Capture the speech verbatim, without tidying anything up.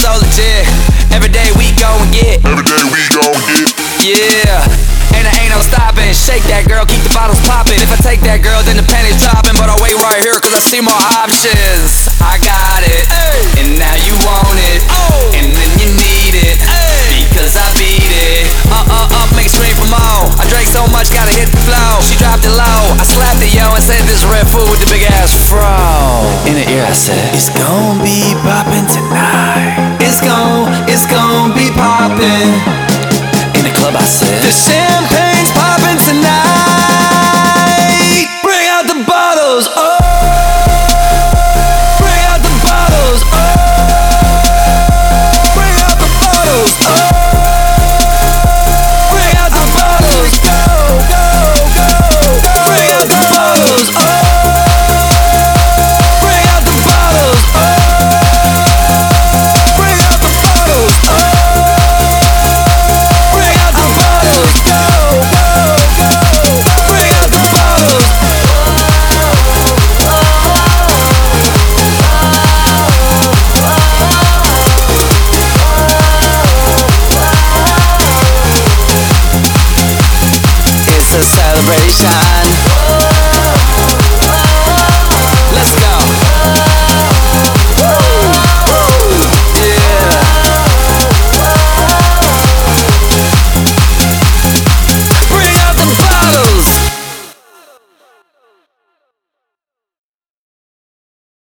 so legit. Every day we go and get. Every day we go and get. Yeah, and there ain't no stopping. Shake that girl, keep the bottles popping. If I take that girl, then the penny's dropping. But I'll wait right here, cause I see more options. I got it, ay. And now you want it, oh. And then you need it, ay. Because I beat it. Uh, uh, up, make scream for more. I drank so much, gotta hit the flow. She dropped it low, I slapped it, yo, and said this red food with the big ass fro. In her ear I said, it's gon' be poppin' tonight. It's gon', it's gon' be poppin'. In the club I said, the champagne's poppin' tonight. Bring out the bottles, oh. Bring out the bottles, oh. Bring out the bottles, oh. Bring out the bottles, go, go, go. Bring out the bottles, oh. Bring out the bottles, oh. Bring out the bottles, oh. Bring out the bottles, go, go, go. Bring out the bottles. It's a celebration.